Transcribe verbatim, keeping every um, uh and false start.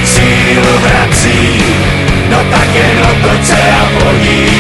sílu vrací, no tak jen otoč se a podívej.